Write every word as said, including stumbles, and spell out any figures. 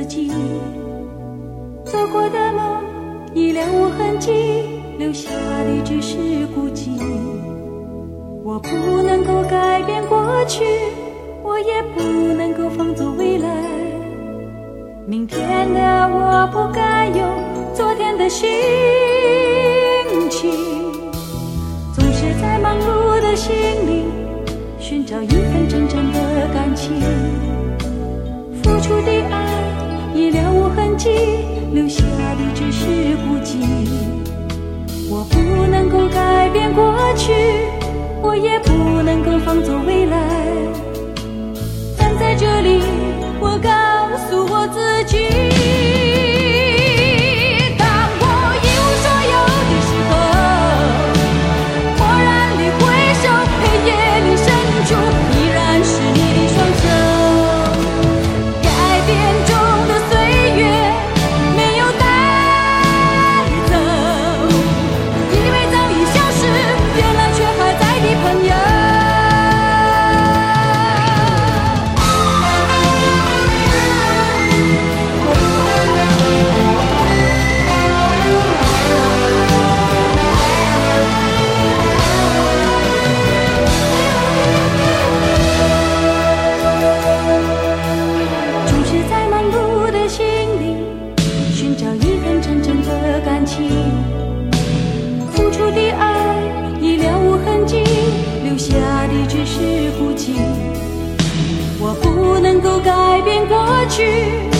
己。做过的梦已了无痕迹，留下的只是孤寂。我不能够改变过去，我也不能够放走未来。明天的我不该有昨天的心情，总是在忙碌的心里寻找一份真正的感情。付出的爱已了无痕迹，留下的只是孤寂。我不能够改变过去，我也不能够放走未来。站在这里，我告诉我自己，当我一无所有的时候，蓦然里回首，黑夜里深处依然是你的双手。改变中的岁月没有带走，以为早已消失，原来却还在的朋友。总是在忙碌的心里寻找一份真正的感情。付出的爱已了无痕迹，留下的只是孤寂。我不能够改变过去，